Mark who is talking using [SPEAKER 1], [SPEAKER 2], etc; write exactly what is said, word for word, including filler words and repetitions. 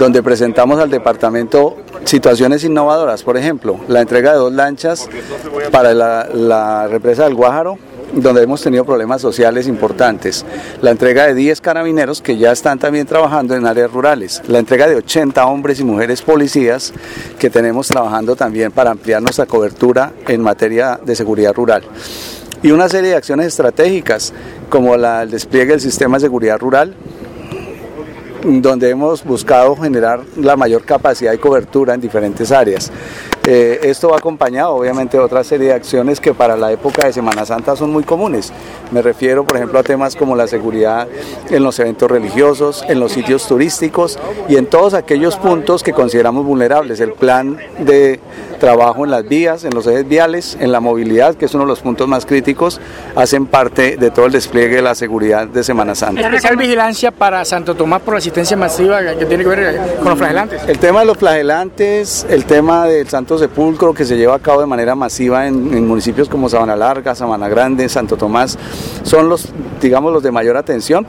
[SPEAKER 1] donde presentamos al departamento situaciones innovadoras, por ejemplo, la entrega de dos lanchas para la, la represa del Guájaro, donde hemos tenido problemas sociales importantes, la entrega de diez carabineros que ya están también trabajando en áreas rurales, la entrega de ochenta hombres y mujeres policías que tenemos trabajando también para ampliar nuestra cobertura en materia de seguridad rural, y una serie de acciones estratégicas como la, el despliegue del sistema de seguridad rural, donde hemos buscado generar la mayor capacidad y cobertura en diferentes áreas. Eh, esto va acompañado obviamente de otra serie de acciones que para la época de Semana Santa son muy comunes. Me refiero por ejemplo a temas como la seguridad en los eventos religiosos, en los sitios turísticos y en todos aquellos puntos que consideramos vulnerables. El plan de trabajo en las vías, en los ejes viales, en la movilidad, que es uno de los puntos más críticos, hacen parte de todo el despliegue de la seguridad de Semana Santa.
[SPEAKER 2] ¿Especial vigilancia para Santo Tomás por la asistencia masiva que tiene que ver con los flagelantes?
[SPEAKER 1] El tema de los flagelantes, el tema del Santo Sepulcro que se lleva a cabo de manera masiva en, en municipios como Sabana Larga, Sabana Grande, Santo Tomás, son los, digamos, los de mayor atención.